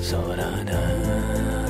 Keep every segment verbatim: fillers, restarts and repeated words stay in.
بگذارنم.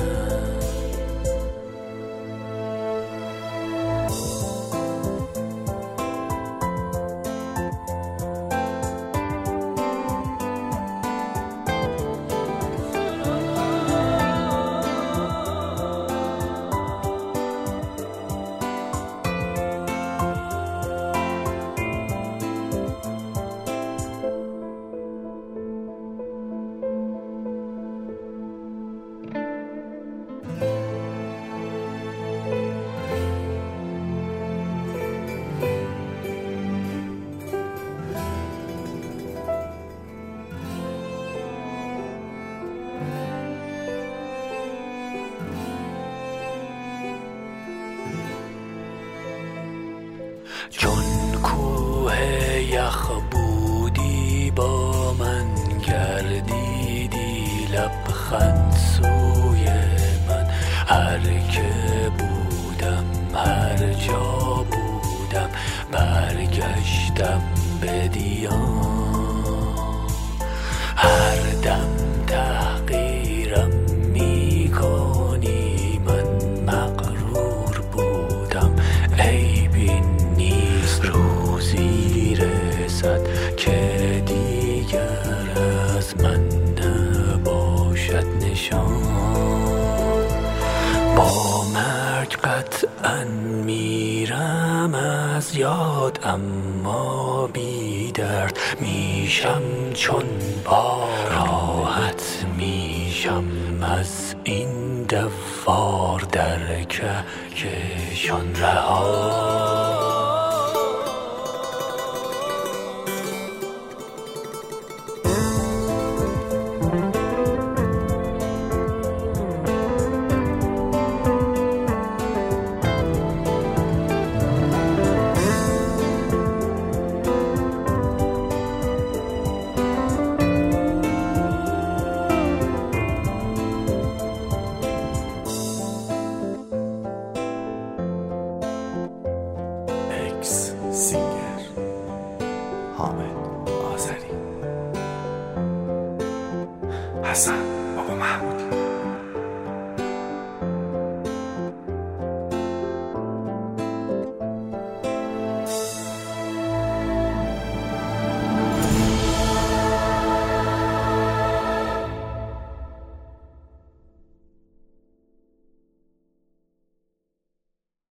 چون کوه یخ بودی با من گردیدی لبخند سوی من. هر که بودم هر جا بودم برگشتم به دیان. هر دم تحقیرم می کنی من مغرور بودم. عیبی نیست روزی رسد که دیگر از من نباشد نشان. با مرگ قطعا میرم از یاد اما بی درد میشم چون با راحت میشم از این دوار در کهکشان رها. سینگر حامد آذری. حسن بابا محمودی.